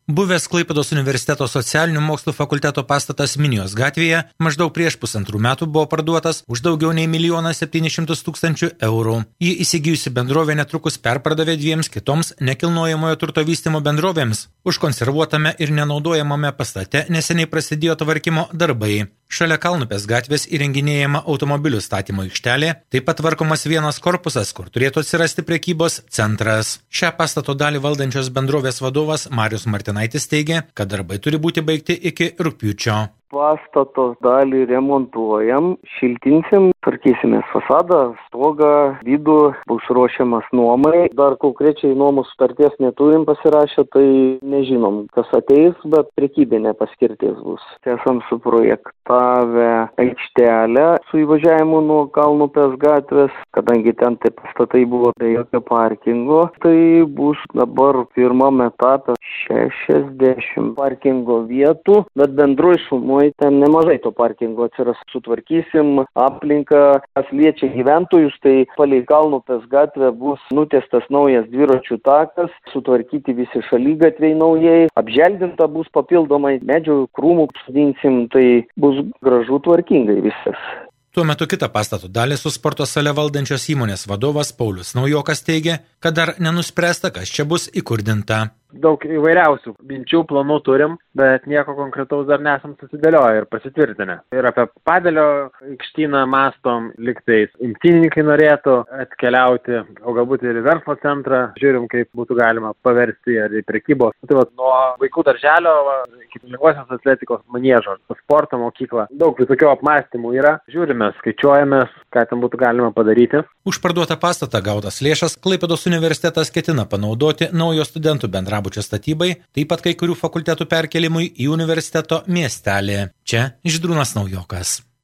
Buvęs Klaipėdos universiteto socialinių mokslų fakulteto pastatas Minijos gatvėje maždaug prieš 1,5 metų buvo parduotas už daugiau nei 1 700 000 eurų. Jį įsigijusi bendrovė netrukus perpardavė 2 kitoms nekilnojamojo turto vystymo bendrovėms. Užkonservuotame ir nenaudojamame pastate neseniai prasidėjo tvarkymo darbai. Šalia Kalnupės gatvės įrenginėjama automobilių statymo aikštelė, taip pat tvarkomas vienas korpusas, kur turėtų atsirasti prekybos centras. Šią pastato dalį valdančios bendrovės vadovas Marius Martinaitis teigia, kad darbai turi būti baigti iki rugpjūčio. Pastato dalį remontuojam, šiltinsim, tvarkysimės fasadą, stogą, vidų, bus ruošiamas nuomai. Dar konkrečiai nuomos sutarties neturim pasirašę, tai nežinom, kas ateis, bet prekybinė paskirtis bus. Esam suprojektavę aikštelę su įvažiavimu nuo Kalnupės gatvės, kadangi ten tai pastatai buvo be jokio parkingo, tai bus dabar pirmame etape 60 parkingo vietų, bet bendroj sumoj ten nemažai to parkingo atsiras. Sutvarkysim aplinką, kas liečia gyventojus, tai palei Kalnupės gatvę bus nutiestas naujas dviračių takas, sutvarkyti visi šaligatviai naujai, apželdinta bus papildomai, medžių krūmų sodinsim, tai bus gražu tvarkingai viskas. Tuo metu kitą pastato dalį su sporto sale valdančios įmonės vadovas Paulius Naujokas teigia, kad dar nenuspręsta, kas čia bus įkurdinta. Daug įvairiausių minčių, planų turim, bet nieko konkretaus dar nesam susidėlioję ir pasitvirtinę. Ir apie Padelio aikštyną mastom, liktais imtynininkai norėtų atkeliauti, o galbūt ir į verslo centrą. Žiūrim, kaip būtų galima paversti ar į prekybos. Tai va, nuo vaikų darželio iki lengvosios atletikos maniežo, sporto mokyklą. Daug visokių apmąstymų yra. Žiūrime, skaičiuojamės, ką ten būtų galima padaryti. Už parduotą pastatą gautas lėšas Klaipėdos universitetas ketina panaudoti naujo studentų bendrabučio statybai, taip pat kai kurių fakultetų perkelimui į universiteto miestelį. Čia Žydrūnas Naujokas.